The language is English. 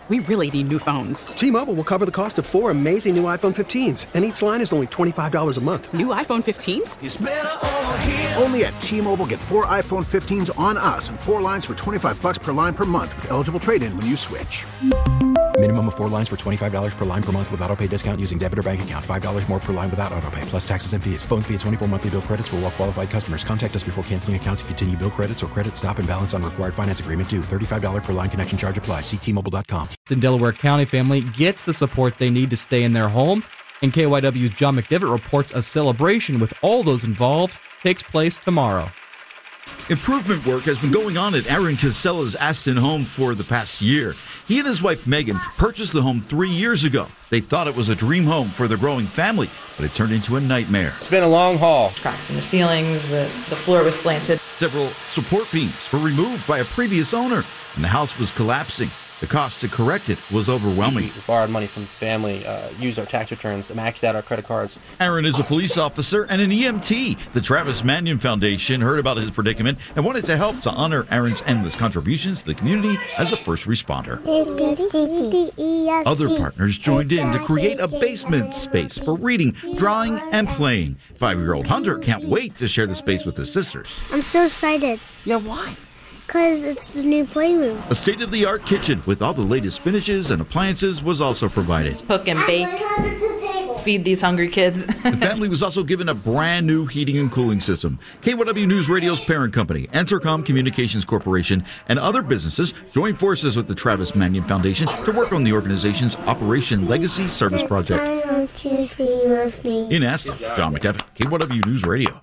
We really need new phones. T-Mobile will cover the cost of 4 amazing new iPhone 15s, and each line is only $25 a month. New iPhone 15s? It's better over here. Only at T-Mobile, get 4 iPhone 15s on us and 4 lines for $25 per line per month with eligible trade-in when you switch. Minimum of 4 lines for $25 per line per month with autopay discount using debit or bank account. $5 more per line without autopay, plus taxes and fees. Phone fee at 24 monthly bill credits for well-qualified customers. Contact us before canceling account to continue bill credits or credit stop and balance on required finance agreement due. $35 per line connection charge applies. See T-Mobile.com. The Delaware County family gets the support they need to stay in their home, and KYW's John McDevitt reports a celebration with all those involved takes place tomorrow. Improvement work has been going on at Aaron Casella's Aston home for the past year. He and his wife Megan purchased the home 3 years ago. They thought it was a dream home for their growing family, but it turned into a nightmare. It's been a long haul. Cracks in the ceilings, the floor was slanted. Several support beams were removed by a previous owner, and the house was collapsing. The cost to correct it was overwhelming. We borrowed money from family, used our tax returns, maxed out our credit cards. Aaron is a police officer and an EMT. The Travis Manion Foundation heard about his predicament and wanted to help to honor Aaron's endless contributions to the community as a first responder. Other partners joined in to create a basement space for reading, drawing, and playing. 5-year-old Hunter can't wait to share the space with his sisters. I'm so excited. Yeah, why? Because it's the new playroom. A state-of-the-art kitchen with all the latest finishes and appliances was also provided. Cook and bake, feed these hungry kids. The family was also given a brand new heating and cooling system. KYW News Radio's parent company, Entercom Communications Corporation, and other businesses joined forces with the Travis Manion Foundation to work on the organization's Operation Legacy Service Project. In Aston, John McDevitt, KYW News Radio.